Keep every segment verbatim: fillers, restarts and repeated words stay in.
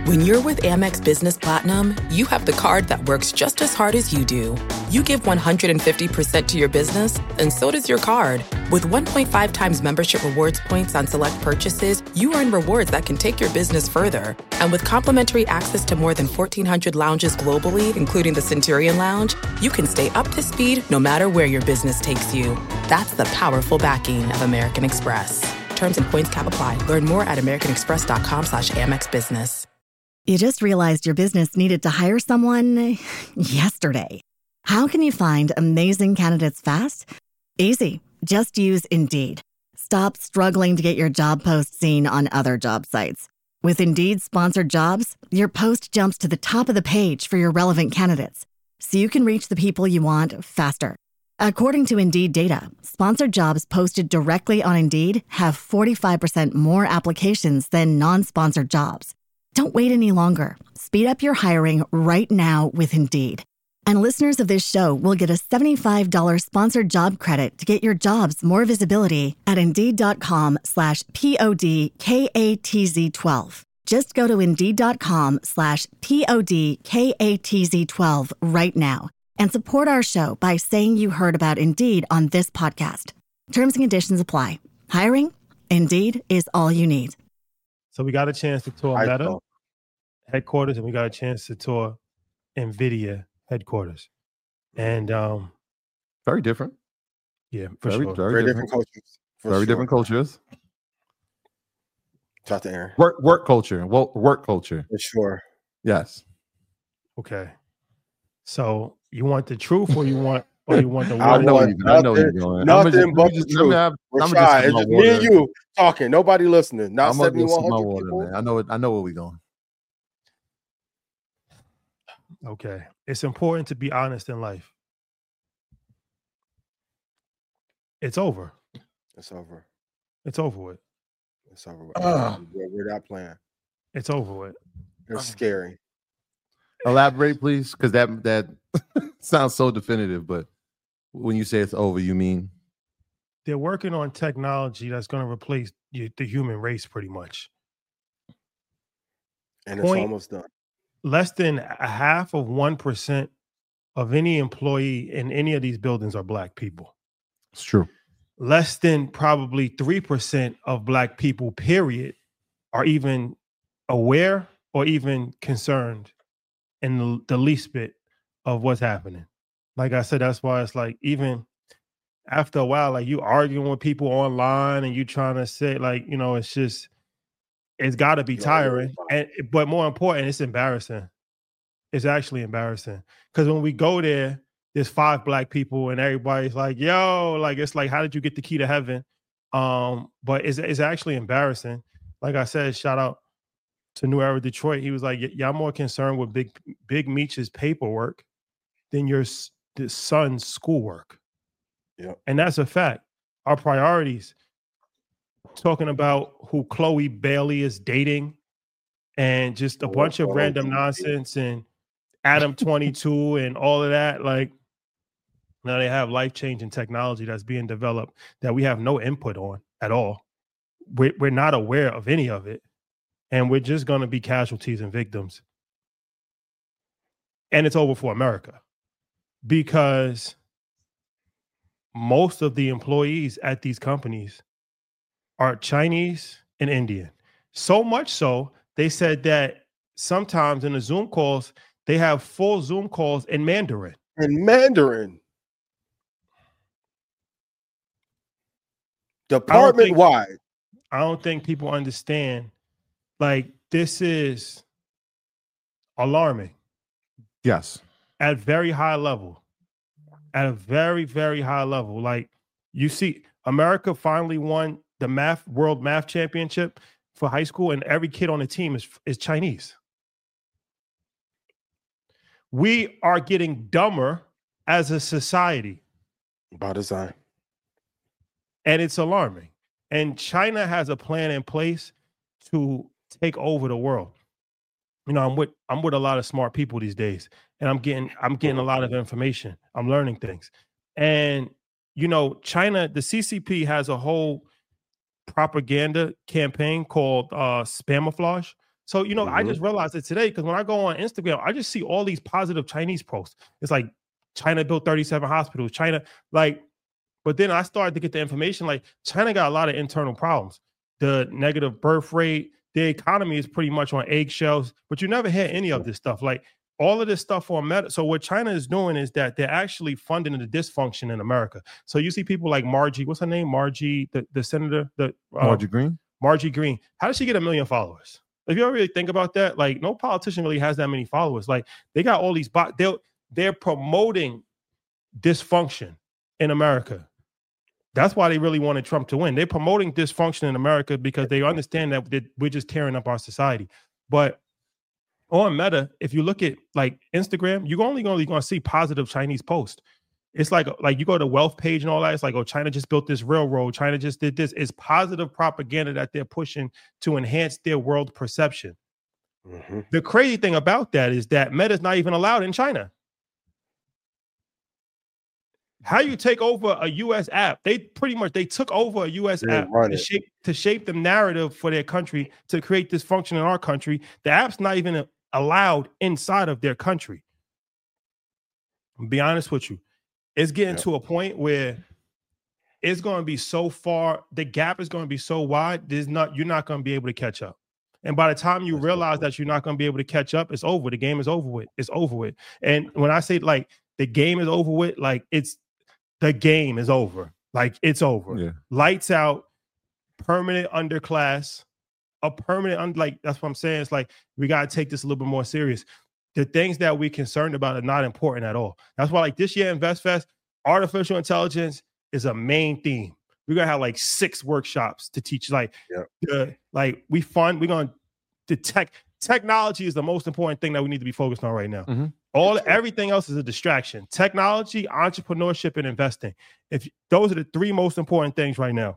When you're with Amex Business Platinum, you have the card that works just as hard as you do. You give one hundred fifty percent to your business, and so does your card. With one point five times membership rewards points on select purchases, you earn rewards that can take your business further. And with complimentary access to more than fourteen hundred lounges globally, including the Centurion Lounge, you can stay up to speed no matter where your business takes you. That's the powerful backing of American Express. Terms and points cap apply. Learn more at americanexpress.com slash Amex Business. You just realized your business needed to hire someone yesterday. How can you find amazing candidates fast? Easy. Just use Indeed. Stop struggling to get your job post seen on other job sites. With Indeed sponsored jobs, your post jumps to the top of the page for your relevant candidates, so you can reach the people you want faster. According to Indeed data, sponsored jobs posted directly on Indeed have forty-five percent more applications than non-sponsored jobs. Don't wait any longer. Speed up your hiring right now with Indeed. And listeners of this show will get a seventy-five dollars sponsored job credit to get your jobs more visibility at Indeed.com slash P-O-D-K-A-T-Z-12. Just go to Indeed.com slash P-O-D-K-A-T-Z-12 right now and support our show by saying you heard about Indeed on this podcast. Terms and conditions apply. Hiring? Indeed is all you need. So we got a chance to tour I Meta know. headquarters, and we got a chance to tour NVIDIA headquarters. And um, Very different. yeah, for Very, sure. very, Very different. different cultures. for Very sure. different cultures. Talk to Aaron. Work, work culture. Work, work culture. For sure. Yes. Okay. So you want the truth, or you want, or you want the I I know word? want you. I know you're nothing- going. nothing but the truth. I'm Rashad, just it's just me and you talking. Nobody listening. Not I'm gonna go seventy-one see my hundred water, people. man. I know it. I know where we going. Okay. It's important to be honest in life. It's over. It's over. It's over with. It's over. Ugh. We're, we're not playing. It's over with. It's scary. Elaborate, please, because that that sounds so definitive. But when you say it's over, you mean They're working on technology that's going to replace you, the human race pretty much. And it's Point- almost done. Less than a half of one percent of any employee in any of these buildings are black people. it's true? Less than probably three percent of black people, period, are even aware or even concerned in the, the least bit of what's happening. Like I said, that's why it's like, even after a while, like you arguing with people online and you trying to say, like, you know, it's just, it's got to be Yeah, tiring. yeah. And but more important, it's embarrassing. It's actually embarrassing. Because when we go there, there's five black people and everybody's like, yo, like, it's like, how did you get the key to heaven? Um, but it's, it's actually embarrassing. Like I said, shout out to New Era Detroit. He was like, "Y- y'all more concerned with Big Big Meech's paperwork than your s- the son's schoolwork." Yep. And that's a fact. Our priorities, talking about who Chloe Bailey is dating and just a Oh, bunch of oh, random okay. nonsense and Adam twenty-two and all of that. Like, now they have life-changing technology that's being developed that we have no input on at all. We're, we're not aware of any of it. And we're just going to be casualties and victims. And it's over for America because most of the employees at these companies are Chinese and Indian. So much so, they said that sometimes in the Zoom calls, they have full Zoom calls in Mandarin. And Mandarin. Department think- wide. I don't think people understand. Like, this is alarming Yes. at very high level. At a very, very high level. Like, you see, America finally won the math world math championship for high school, and every kid on the team is, is Chinese. We are getting dumber as a society, By design. and it's alarming. And China has a plan in place to take over the world. You know, I'm with I'm with a lot of smart people these days, and I'm getting I'm getting a lot of information. I'm learning things. And you know, China, the C C P has a whole propaganda campaign called uh Spamiflage, So, you know, Mm-hmm. I just realized it today because when I go on Instagram, I just see all these positive Chinese posts. It's like China built thirty-seven hospitals, China, like, but then I started to get the information like China got a lot of internal problems. The negative birth rate, the economy is pretty much on eggshells, but you never hear any of this stuff. Like all of this stuff on Meta. So what China is doing is that they're actually funding the dysfunction in America. So you see people like Margie, what's her name? Margie, the, the senator, the uh, Margie Green. Margie Green. How does she get a million followers? If you ever really think about that, like no politician really has that many followers. Like they got all these bot, they're they're promoting dysfunction in America. That's why they really wanted Trump to win. They're promoting dysfunction in America because they understand that we're just tearing up our society. But on Meta, if you look at like Instagram, you're only going to see positive Chinese posts. It's like like you go to the wealth page and all that. It's like, oh, China just built this railroad. China just did this. It's positive propaganda that they're pushing to enhance their world perception. Mm-hmm. The crazy thing about that is that Meta is not even allowed in China. How you take over a U S app? They pretty much they took over a U S They app run to it. shape to shape the narrative for their country to create this function in our country. The app's not even allowed inside of their country. I'll be honest with you, it's getting Yep. to a point where it's going to be so far. The gap is going to be so wide. There's not you're not going to be able to catch up. And by the time you That's realize cool. that you're not going to be able to catch up, it's over. The game is over with. It's over with. And when I say like the game is over with, like it's the game is over. Like it's over. Yeah. Lights out, permanent underclass, a permanent, un- like that's what I'm saying. It's like we got to take this a little bit more serious. The things that we're concerned about are not important at all. That's why, like this year, InvestFest, artificial intelligence is a main theme. We're gonna have like six workshops to teach. Like, Yep. the, like we fund. We're gonna the tech technology is the most important thing that we need to be focused on right now. Mhm. All everything else is a distraction. Technology, entrepreneurship, and investing. If those are the three most important things right now.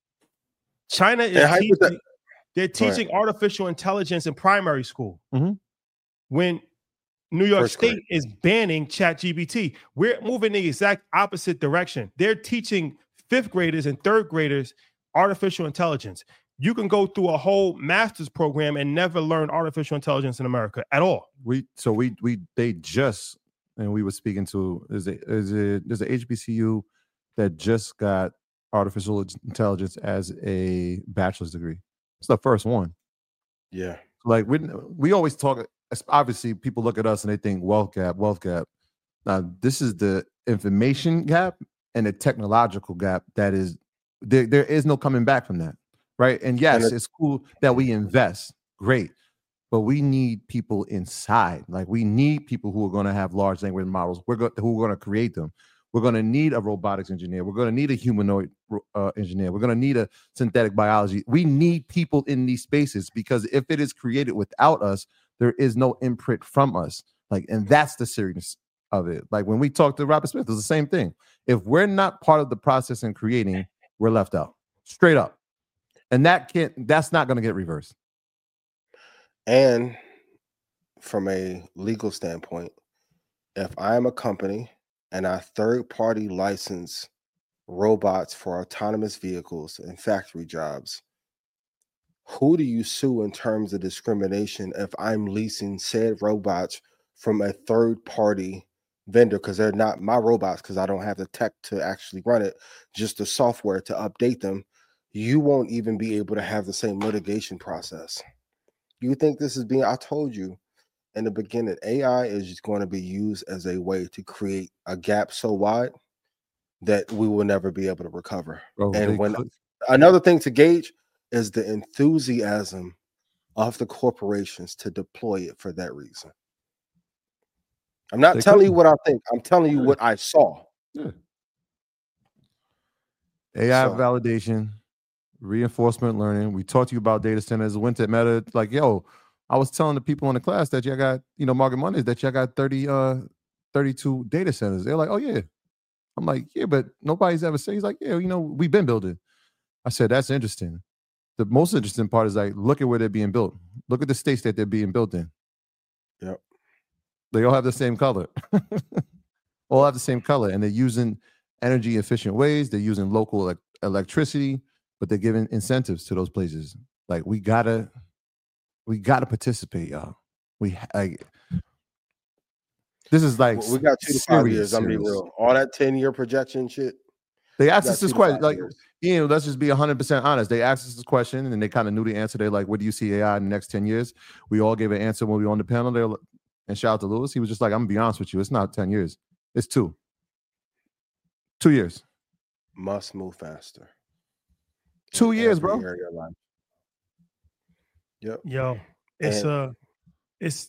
China is And how you put teaching, they're Go ahead. teaching artificial intelligence in primary school. Mhm. When New York First State grade. is banning ChatGPT, we're moving the exact opposite direction. They're teaching fifth graders and third graders artificial intelligence. You can go through a whole master's program and never learn artificial intelligence in America at all. We so we we they just and we were speaking to is it is it there's a H B C U that just got artificial intelligence as a bachelor's degree. It's the first one. Yeah. Like we we always talk. Obviously, people look at us and they think wealth gap, wealth gap. Now, this is the information gap and the technological gap. That is, there. There is no coming back from that, right? And yes, And it- it's cool that we invest, great, but we need people inside. Like we need people who are going to have large language models. We're going who are going to create them. We're going to need a robotics engineer. We're going to need a humanoid uh, engineer. We're going to need a synthetic biology. We need people in these spaces because if it is created without us, there is no imprint from us. Like, and that's the seriousness of it. Like when we talked to Robert Smith, it was the same thing. If we're not part of the process in creating, we're left out, straight up. And that can't. That's not going to get reversed. And from a legal standpoint, if I am a company and I third party license robots for autonomous vehicles and factory jobs, who do you sue in terms of discrimination if I'm leasing said robots from a third party vendor because they're not my robots because I don't have the tech to actually run it, just the software to update them? You won't even be able to have the same litigation process. You think this is being, I told you in the beginning, A I is just going to be used as a way to create a gap so wide that we will never be able to recover. Bro, and they when could- another thing to gauge is the enthusiasm of the corporations to deploy it for that reason. I'm not They telling you could. what I think. I'm telling you Yeah. what I saw. Yeah. A I So- validation, reinforcement learning. We talked to you about data centers. Went to Meta, like, yo, I was telling the people in the class that y'all got, you know, Market Mondays, that y'all got thirty, uh, thirty-two data centers. They're like, oh, yeah. I'm like, yeah, but nobody's ever said. He's like, yeah, you know, we've been building. I said, that's interesting. The most interesting part is like, look at where they're being built. Look at the states that they're being built in. Yep. They all have the same color. all have the same color. And they're using energy efficient ways. They're using local elec- electricity, but they're giving incentives to those places. Like we gotta, We got to participate, y'all. We like this is like we got two to five serious, years. I'm be serious. real. All that ten year projection shit. They asked got us this two to question, five like years. you know, let's just be one hundred percent honest. They asked us this question and they kind of knew the answer. They're like, "What do you see A I in the next ten years?" We all gave an answer when we were on the panel there. And shout out to Lewis. He was just like, "I'm gonna be honest with you. It's not ten years. It's two. Two years. Must move faster. Two In years, every bro. area of life. Yep. Yo, it's And- uh it's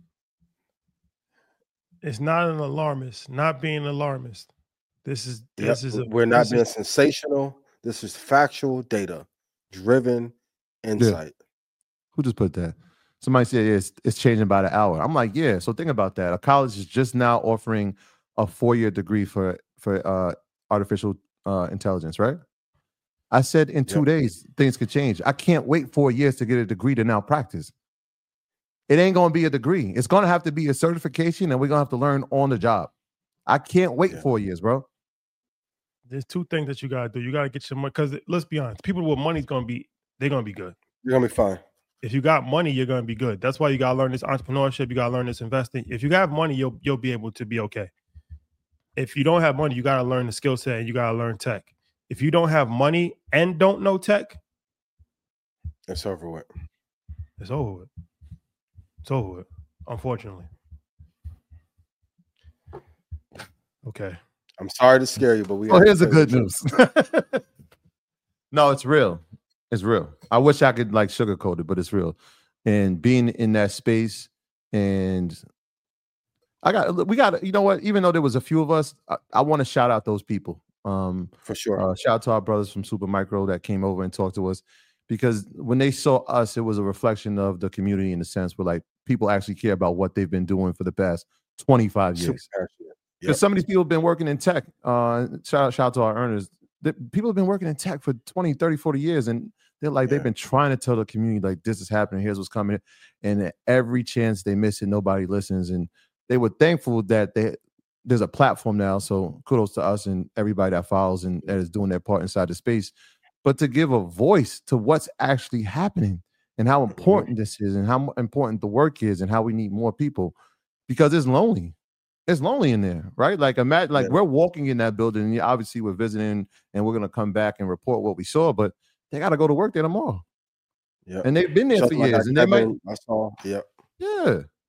it's not an alarmist, not being alarmist. This is Yep. this is a We're not this being is- sensational. This is factual data driven insight. Who just put that? Somebody said yeah, it's, it's changing by the hour. I'm like, yeah. So think about that. A college is just now offering a four-year degree for for uh, artificial uh, intelligence, right? I said in two Yep. days things could change. I can't wait four years to get a degree to now practice. It ain't gonna be a degree. It's gonna have to be a certification, and we're gonna have to learn on the job. I can't wait Yeah. four years, bro. there's two things that you gotta do. You gotta get your money because let's be honest, people with money's gonna be they're gonna be good. You're gonna be fine. If you got money, you're gonna be good. That's why you gotta learn this entrepreneurship. You gotta learn this investing. If you have money, you'll you'll be able to be okay. If you don't have money, you gotta learn the skill set and you gotta learn tech. If you don't have money and don't know tech, It's over with. it's over with. It's over with, unfortunately. Okay. I'm sorry to scare you, but we. Oh, have to here's the tell you good news. No, it's real. It's real. I wish I could like sugarcoat it, but it's real. And being in that space, and I got, we got, you know what? Even though there was a few of us, I, I want to shout out those people. Um, For sure. uh, shout out to our brothers from Super Micro that came over and talked to us, because when they saw us, it was a reflection of the community in the sense where like people actually care about what they've been doing for the past twenty-five Super years. passionate. Because Yep. some of these people have been working in tech. Uh, shout, out, shout out to our earners. The, people have been working in tech for twenty, thirty, forty years. And they're like, Yeah. they've been trying to tell the community, like, this is happening. Here's what's coming. And at every chance they miss it, nobody listens. And they were thankful that they, there's a platform now. So kudos to us and everybody that follows and that is doing their part inside the space. But to give a voice to what's actually happening and how important this is and how mo- important the work is and how we need more people, because it's lonely. It's lonely in there, right? Like imagine, like Yeah. we're walking in that building, and yeah, obviously we're visiting, and we're gonna come back and report what we saw. But they got to go to work there tomorrow, Yep. and they've been there Something for like years, I and they might, Kevin, I saw. Yep. yeah,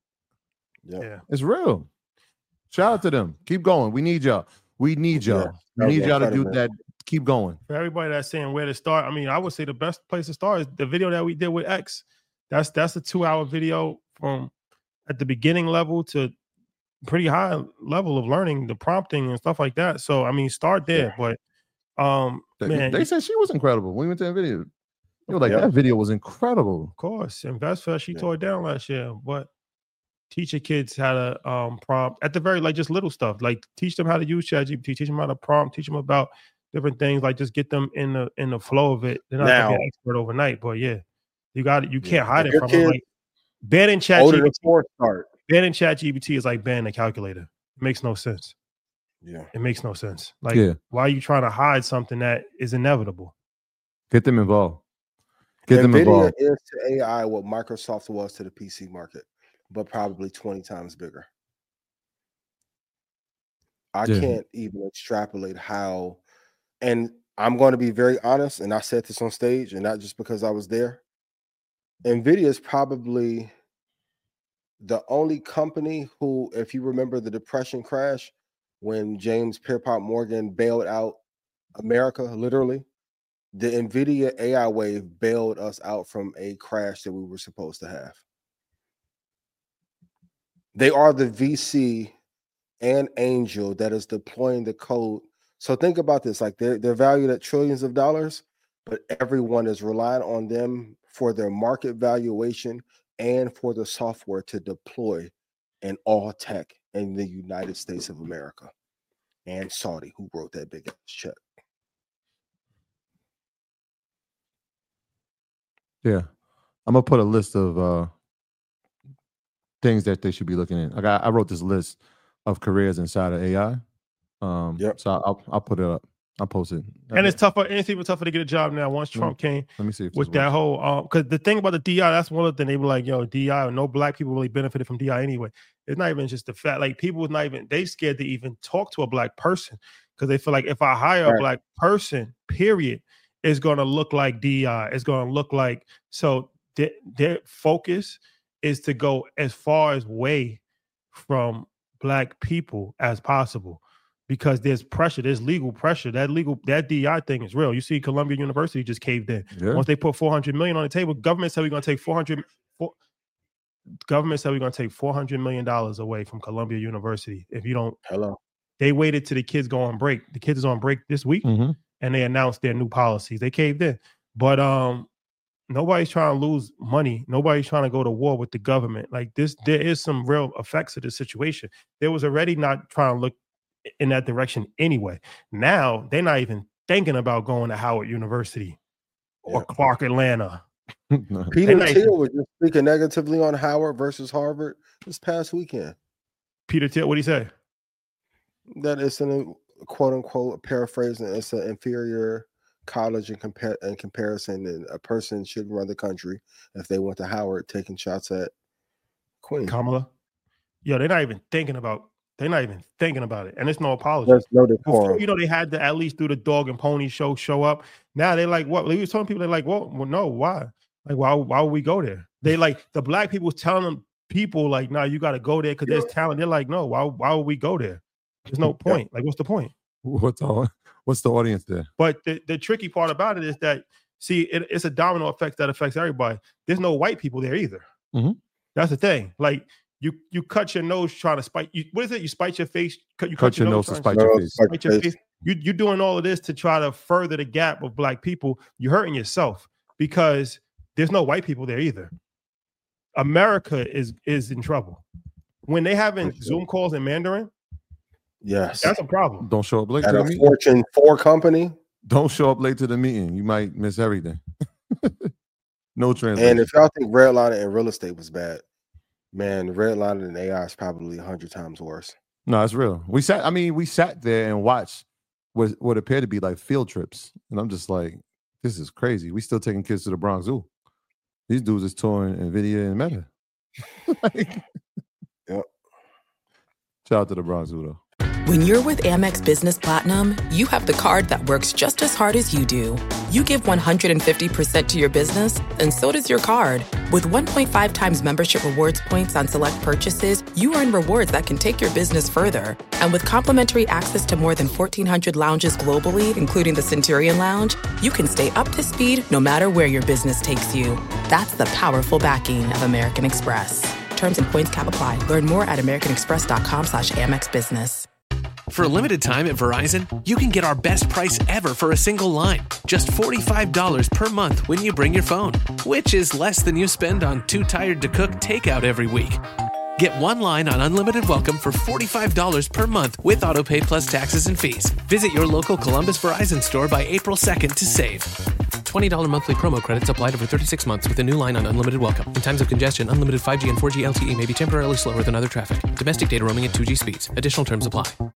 Yep. Yeah. it's real. Shout out to them. Keep going. We need y'all. We need Yeah. y'all. We That was need y'all to do incredible. that. Keep going. For everybody that's saying where to start, I mean, I would say the best place to start is the video that we did with X. That's that's a two-hour video from at the beginning level to pretty high level of learning, the prompting and stuff like that. So I mean, start there. But um, They, man, they said she was incredible. We went to that video. They were like, Yep. that video was incredible. of course, InvestFest, she Yeah. tore it down last year. But teach your kids how to um prompt at the very like just little stuff. Like teach them how to use ChatGPT, teach them how to prompt, teach them about different things. Like just get them in the in the flow of it. They're not gonna be Now- an expert overnight, but yeah, you got it. You Yeah. can't hide If it your from them. kid Like banning Older than ChatGPT, four start. banning ChatGPT is like banning a calculator. It makes no sense. Yeah. It makes no sense. Like Yeah. why are you trying to hide something that is inevitable? Get them involved. Get them NVIDIA involved. is to A I what Microsoft was to the P C market, but probably twenty times bigger. I Yeah. can't even extrapolate how, and I'm going to be very honest, and I said this on stage, and not just because I was there. NVIDIA is probably the only company who, if you remember the depression crash, when James Pierpont Morgan bailed out America, literally, the NVIDIA A I wave bailed us out from a crash that we were supposed to have. They are the V C and angel that is deploying the code. So think about this, like they're, they're valued at trillions of dollars, but everyone is relying on them for their market valuation and for the software to deploy in all tech in the United States of America and Saudi, who wrote that big ass check. Yeah. I'm gonna put a list of uh things that they should be looking at. I got I wrote this list of careers inside of A I. Um Yep. so I'll I'll put it up. I'll post it. And it's tougher. It's even tougher to get a job now once Trump came. Let me see if with that whole um because the thing about the D I, that's one of the things they were like, yo, D I, no black people really benefited from D I anyway. It's not even just the fact, like people was not even they scared to even talk to a black person because they feel like if I hire right. a black person, period, it's gonna look like D I. It's gonna look like so their, their focus is to go as far as way from black people as possible. Because there's pressure, there's legal pressure. That legal, that D I thing is real. You see, Columbia University just caved in. Yeah. Once they put four hundred million on the table, government said we're going to take four hundred. Four, government said we're going to take four hundred million dollars away from Columbia University. If you don't, hello. They waited till the kids go on break. The kids is on break this week, mm-hmm. and they announced their new policies. They caved in, but um, nobody's trying to lose money. Nobody's trying to go to war with the government. Like this, there is some real effects of this situation. There was already not trying to look in that direction anyway. Now they're not even thinking about going to Howard University or yeah. Clark Atlanta. Peter Thiel was just speaking negatively on Howard versus Harvard this past weekend. Peter Thiel, what did he say? That it's an quote unquote paraphrasing. It's an inferior college in, compa- in comparison, and a person should run the country if they went to Howard, taking shots at Queen Kamala. Yo, they're not even thinking about. They're not even thinking about it, and it's no apology. There's no Before, you know, they had to at least do the dog and pony show, show up. Now they're like, what? They was telling people, they're like, well, well, no, why? Like, why? Why would we go there? They like the black people was telling them people like, no, nah, you got to go there because yeah. there's talent. They're like, no, why? Why would we go there? There's no point. Like, what's the point? What's all? What's the audience there? But the, the tricky part about it is that see, it, it's a domino effect that affects everybody. There's no white people there either. Mm-hmm. That's the thing. Like. You you cut your nose trying to spite you. What is it? You spite your face. Cut you cut, cut your, your nose, nose to spite your face. Spite your face. You you're doing all of this to try to further the gap of black people. You're hurting yourself because there's no white people there either. America is is in trouble when they having sure. Zoom calls in Mandarin. Yes, that's a problem. Don't show up late at to a the meeting. Fortune four company. Don't show up late to the meeting. You might miss everything. No translation. And if y'all think redlining and real estate was bad. Man, redlining and A I is probably a hundred times worse. No, it's real. We sat. I mean, we sat there and watched what what appeared to be like field trips, and I'm just like, this is crazy. We still taking kids to the Bronx Zoo. These dudes is touring NVIDIA and Meta. Like, yep. Shout out to the Bronx Zoo though. When you're with Amex Business Platinum, you have the card that works just as hard as you do. You give one hundred fifty percent to your business, and so does your card. With one point five times membership rewards points on select purchases, you earn rewards that can take your business further. And with complimentary access to more than fourteen hundred lounges globally, including the Centurion Lounge, you can stay up to speed no matter where your business takes you. That's the powerful backing of American Express. Terms and points cap apply. Learn more at americanexpress.com slash Amex Business. For a limited time at Verizon, you can get our best price ever for a single line. Just forty-five dollars per month when you bring your phone, which is less than you spend on Too Tired to Cook takeout every week. Get one line on Unlimited Welcome for forty-five dollars per month with AutoPay plus taxes and fees. Visit your local Columbus Verizon store by April second to save. twenty dollars monthly promo credits applied over thirty-six months with a new line on Unlimited Welcome. In times of congestion, unlimited five G and four G L T E may be temporarily slower than other traffic. Domestic data roaming at two G speeds. Additional terms apply.